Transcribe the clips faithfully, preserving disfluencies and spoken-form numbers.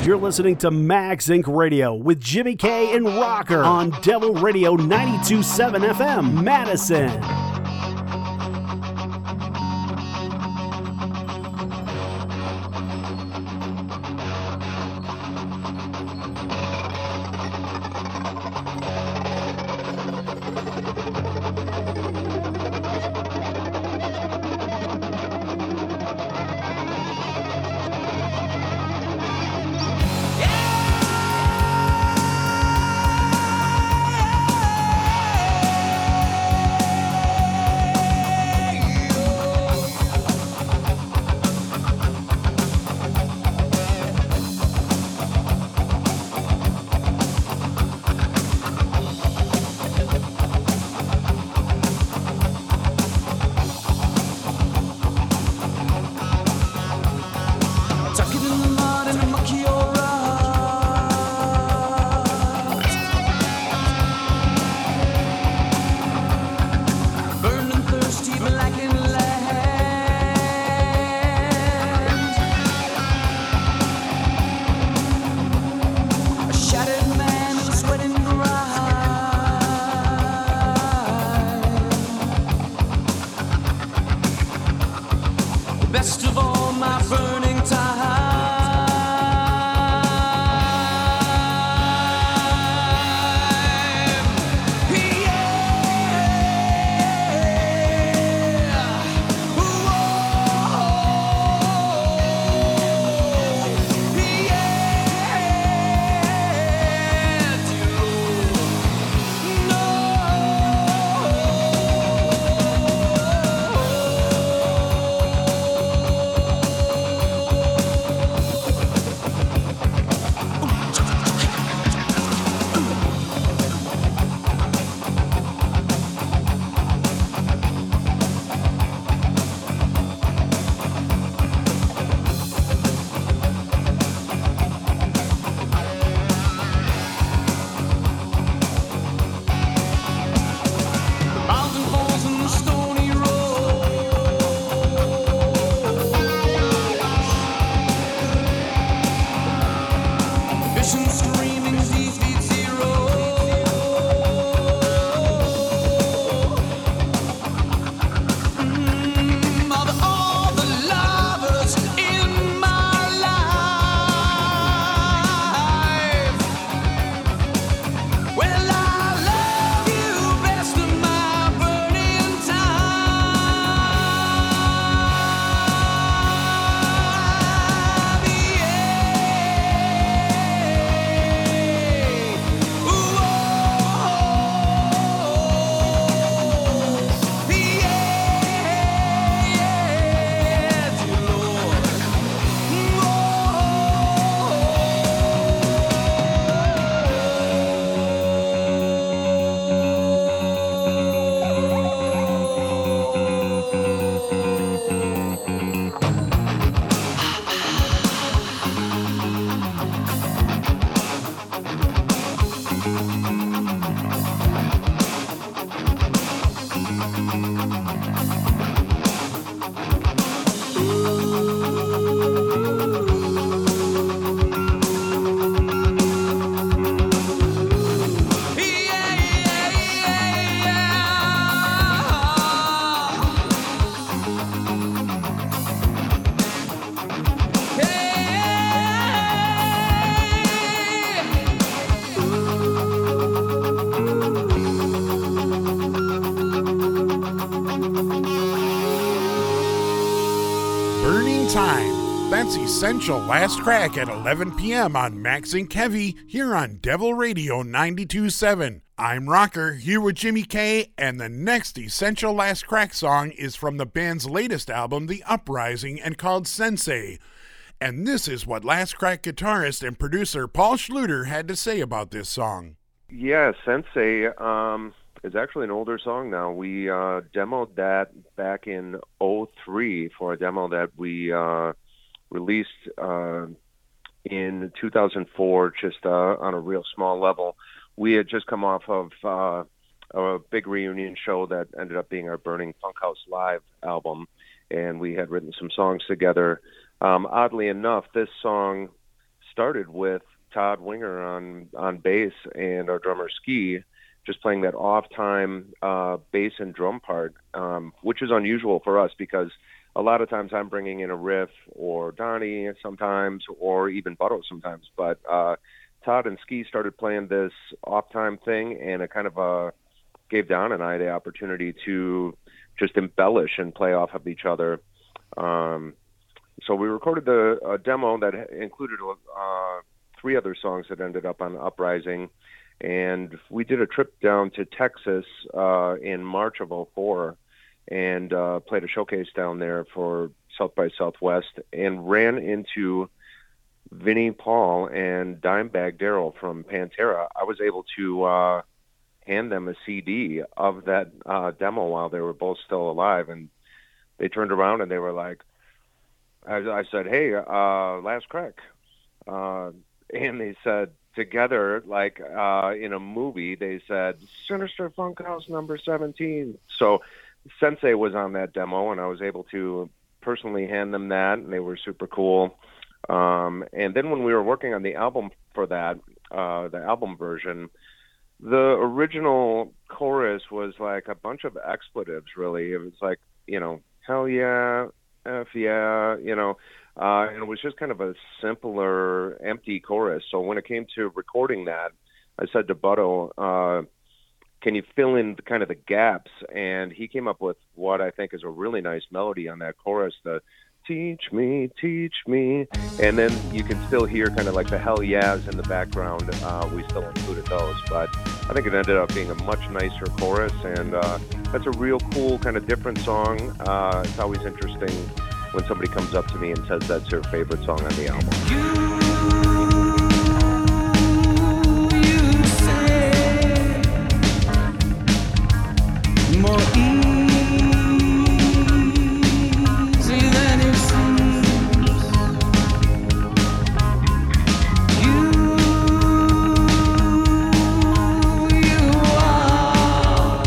You're listening to Max Incorporated. Radio with Jimmy K and Rocker on Devil Radio ninety-two point seven F M, Madison. That's Essential Last Crack at eleven p.m. on Max and Kevy here on Devil Radio ninety-two point seven. I'm Rocker, here with Jimmy K, and the next Essential Last Crack song is from the band's latest album, The Uprising, and called Sensei. And this is what Last Crack guitarist and producer Paul Schluter had to say about this song. Yeah, Sensei um, is actually an older song now. We uh, demoed that back in oh three for a demo that we uh, released uh, in two thousand four, just uh, on a real small level. We had just come off of uh, a big reunion show that ended up being our Burning Funkhouse Live album, and we had written some songs together. Um, oddly enough, this song started with Todd Winger on, on bass and our drummer Ski just playing that off-time uh, bass and drum part, um, which is unusual for us because a lot of times I'm bringing in a riff or Donnie sometimes or even Butto sometimes. But uh, Todd and Ski started playing this off-time thing, and it kind of uh, gave Don and I the opportunity to just embellish and play off of each other. Um, so we recorded the a demo that included uh, three other songs that ended up on Uprising. And we did a trip down to Texas uh, in March of oh four and uh, played a showcase down there for South by Southwest and ran into Vinnie Paul and Dimebag Darrell from Pantera. I was able to uh, hand them a C D of that uh, demo while they were both still alive. And they turned around and they were like, I, I said, hey, uh, Last Crack. Uh, and they said, together, like uh, in a movie, they said, Sinister Funkhouse number seventeen. So Sensei was on that demo, and I was able to personally hand them that, and they were super cool. Um, and then when we were working on the album for that, uh, the album version, the original chorus was like a bunch of expletives, really. It was like, you know, hell yeah, F yeah, you know. Uh, and it was just kind of a simpler, empty chorus. So when it came to recording that, I said to Butto, uh, can you fill in the, kind of the gaps? And he came up with what I think is a really nice melody on that chorus, the teach me, teach me. And then you can still hear kind of like the hell yeahs in the background. Uh, we still included those. But I think it ended up being a much nicer chorus. And uh, that's a real cool kind of different song. Uh, it's always interesting when somebody comes up to me and says that's their favorite song on the album. You, you say more easy than it seems. You, you are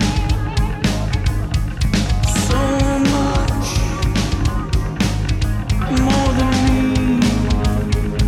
so much more than me.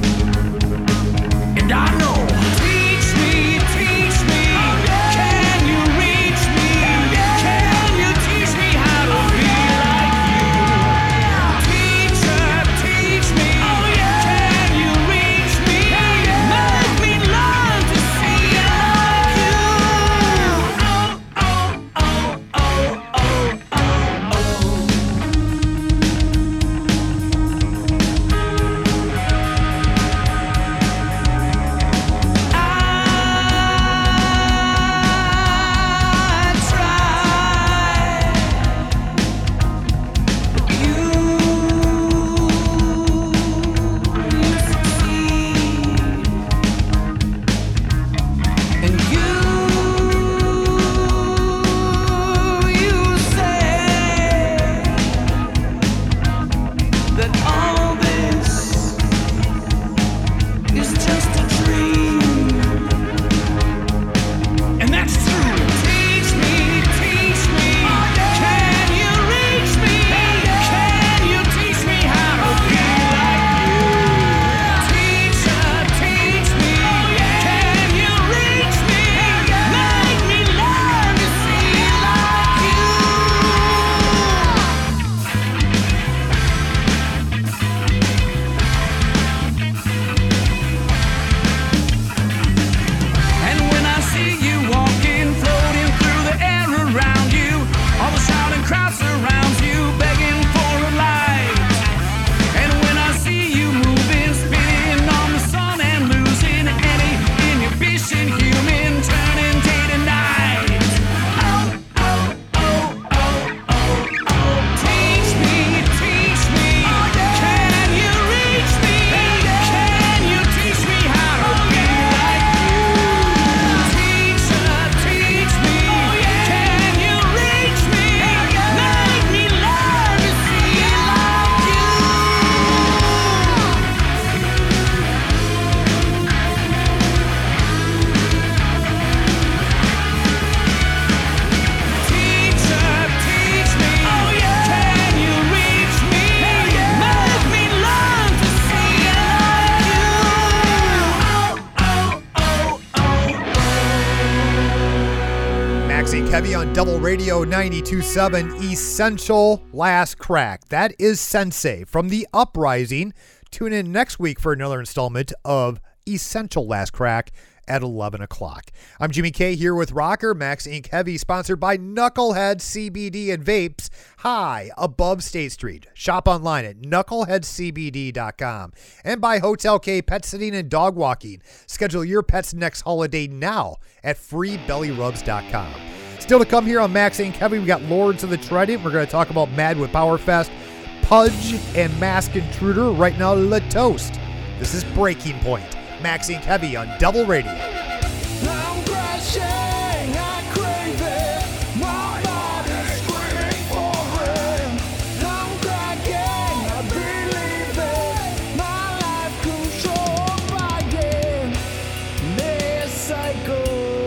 Maxine Kevy on Double Radio ninety-two point seven, Essential Last Crack. That is Sensei from The Uprising. Tune in next week for another installment of Essential Last Crack at eleven o'clock. I'm Jimmy K here with Rocker, Max Incorporated. Heavy, sponsored by Knucklehead C B D and Vapes, high above State Street. Shop online at knucklehead c b d dot com. And by Hotel K Pet Sitting and Dog Walking. Schedule your pet's next holiday now at free belly rubs dot com. Still to come here on Max and Kevin, we got Lords of the Trident. We're going to talk about Madwood Powerfest, Pudge, and Mask Intruder. Right now, La Toast. This is Breaking Point. Max and Kevy on Double Radio. I'm crashing, I crave it. My body's screaming for it. I'm cracking, I believe it. My life controlled by it. This cycle,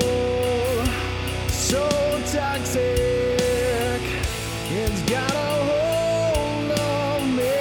so toxic. It's got a hold on me.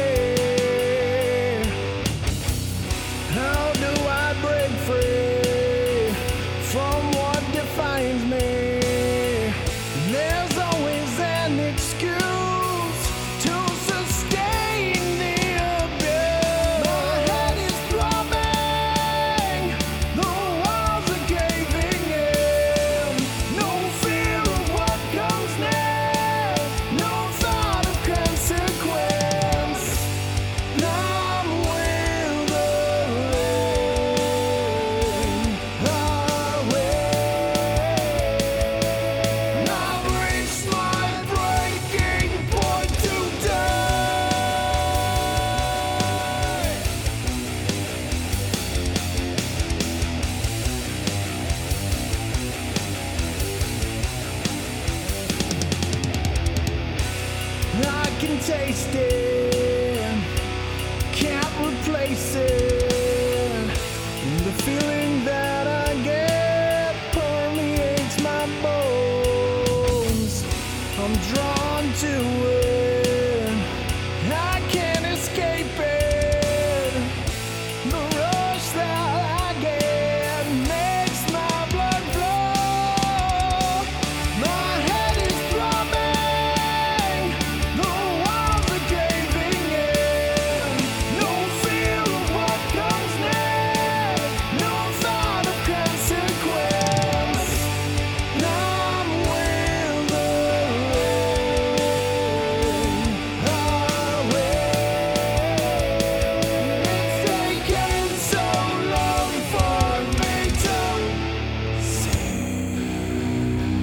How do I break free from what defines me? There's always an excuse to sustain the abuse. My head is throbbing, the walls are caving in. No fear of what comes next, no thought of consequence. I'm with the rain. I've reached my breaking point today. I can taste it, can't replace it. The feeling that I get permeates my bones. I'm drawn to it, I can't escape it. The rush that I get makes my blood flow. My head is throbbing, the walls are caving in. No fear of what comes next, no thought of consequence. I'm with the rain. It's taken so long for me to see.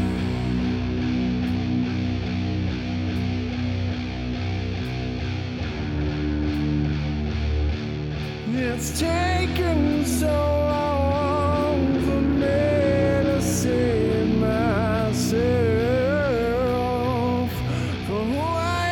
It's taken so long for me to see myself for who I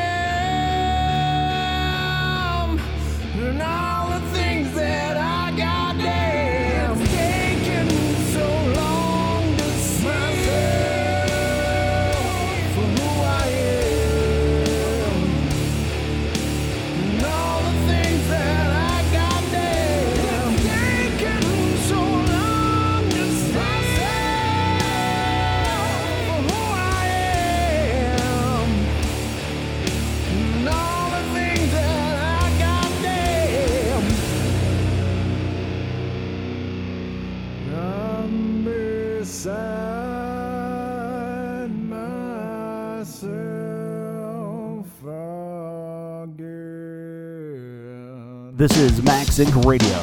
am and all the things that I got damn. It's taken so long to see myself for who I am and all the things that I got damn. Taken so long to see myself for who I am and all the things that I got damn. I'm beside myself again. This is Max Inc Radio.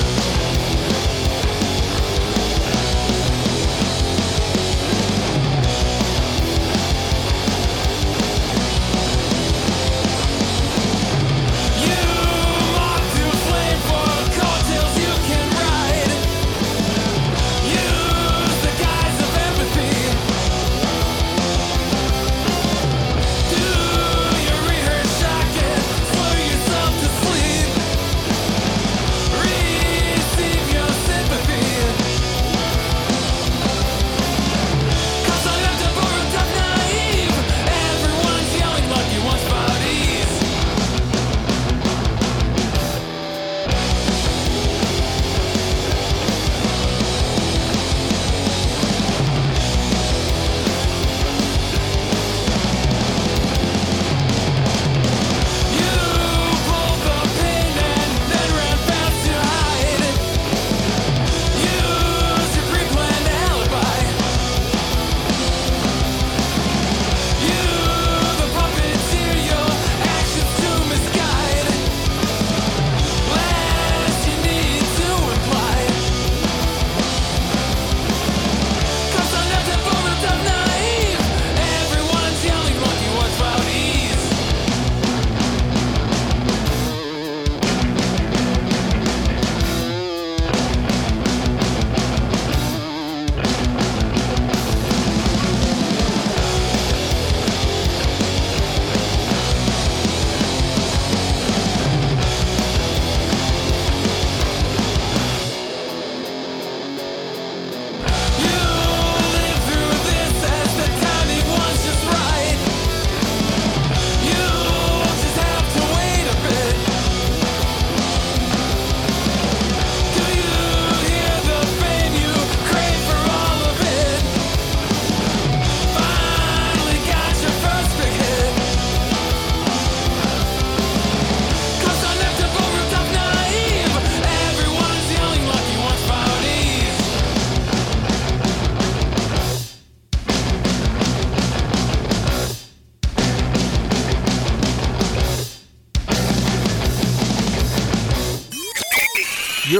You mock to flame for coattails you can ride. Use the guise of empathy. Do your rehearsed jacket, slow yourself to sleep. Read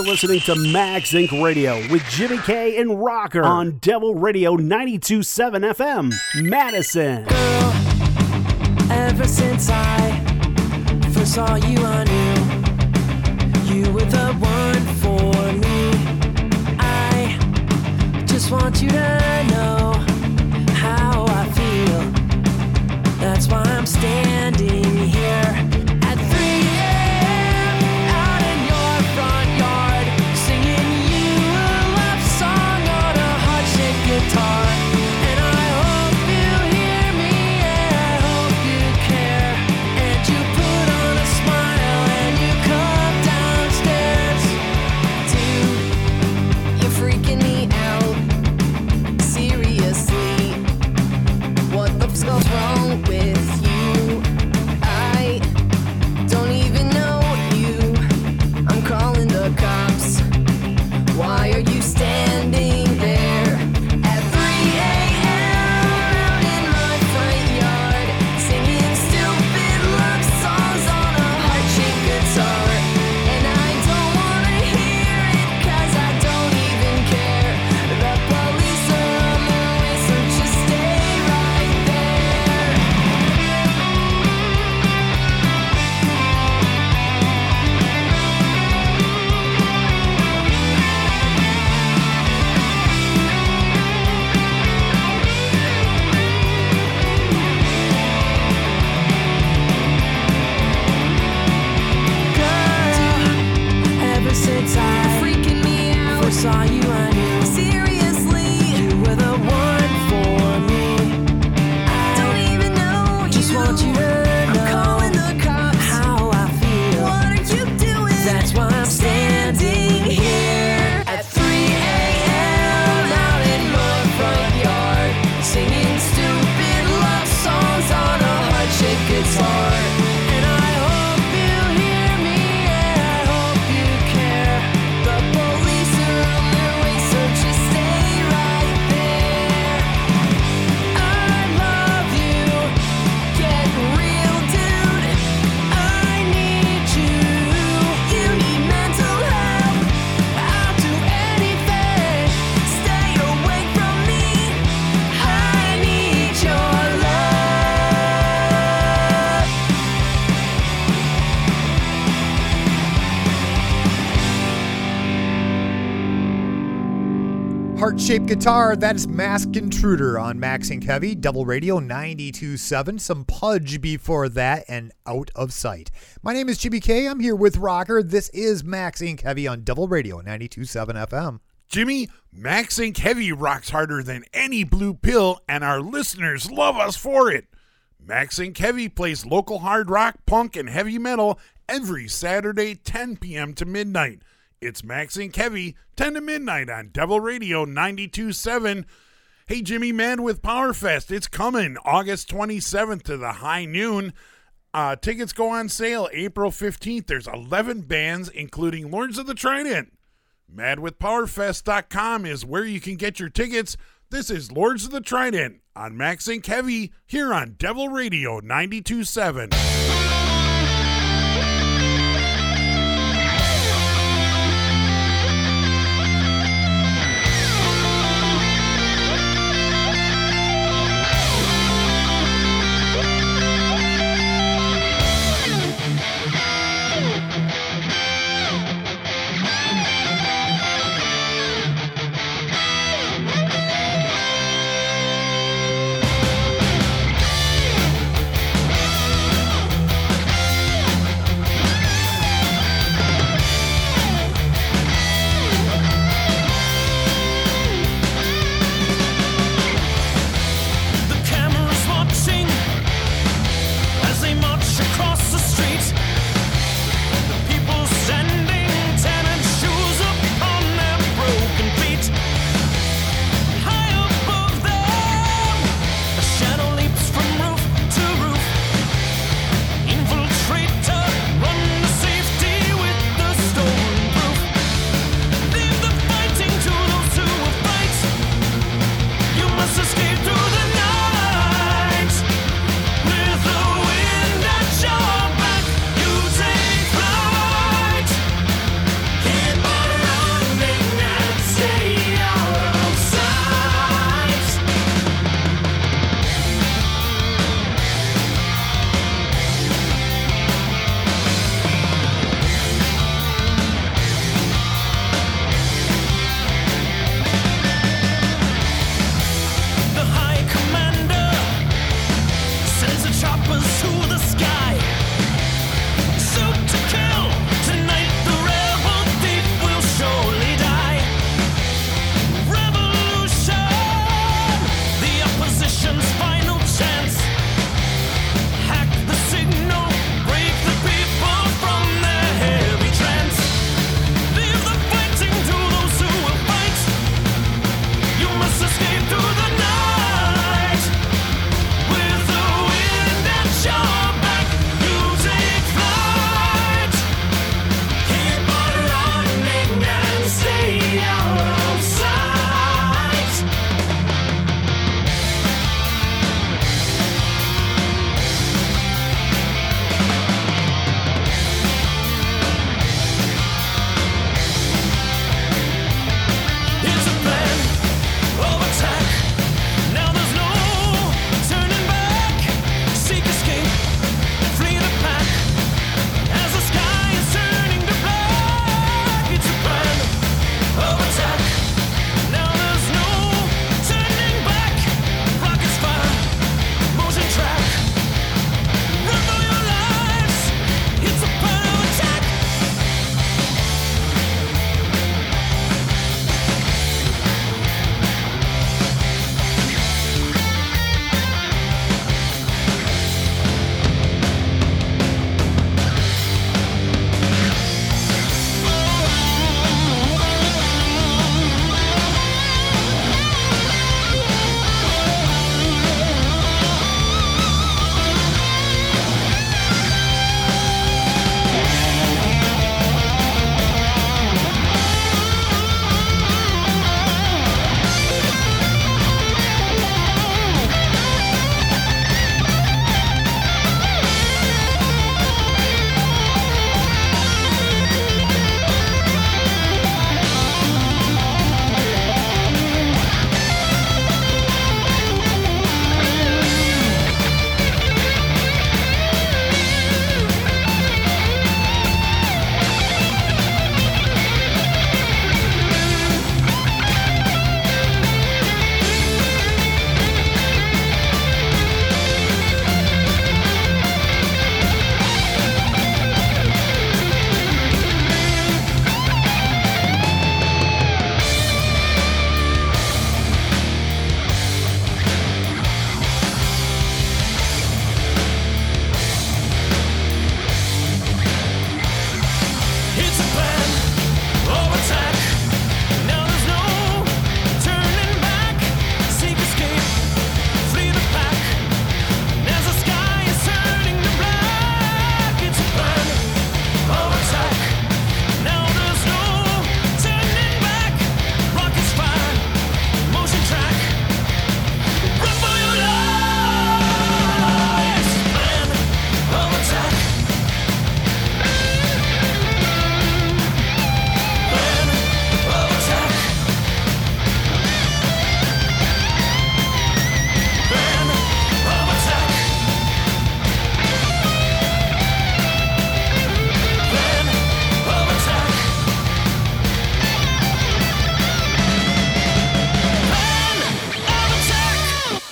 listening to Max Incorporated. Radio with Jimmy K and Rocker on Devil Radio ninety-two point seven F M, Madison. Girl, ever since I first saw you, I knew you were the one for me. I just want you to know how I feel. That's why I'm standing here. Heart-shaped guitar, that is Masked Intruder on Max and Heavy, Double Radio ninety-two point seven. Some Pudge before that, and Out of Sight. My name is Jimmy K. I'm here with Rocker. This is Max and Heavy on Double Radio ninety-two point seven F M. Jimmy, Max Incorporated. Heavy rocks harder than any blue pill, and our listeners love us for it. Max Incorporated. Heavy plays local hard rock, punk, and heavy metal every Saturday, ten p.m. to midnight. It's Max Incorporated. Heavy, ten to midnight on Devil Radio ninety-two point seven. Hey, Jimmy, man, with PowerFest, it's coming August twenty-seventh to the high noon. Uh, tickets go on sale April fifteenth. There's eleven bands, including Lords of the Trident. mad with power fest dot com is where you can get your tickets. This is Lords of the Trident on Max Incorporated. Heavy here on Devil Radio ninety-two point seven.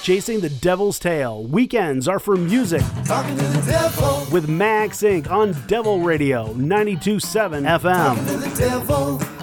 Chasing the Devil's Tail. Weekends are for music. Talking to the devil. With Max Incorporated on Devil Radio ninety-two point seven F M. Talking to the devil.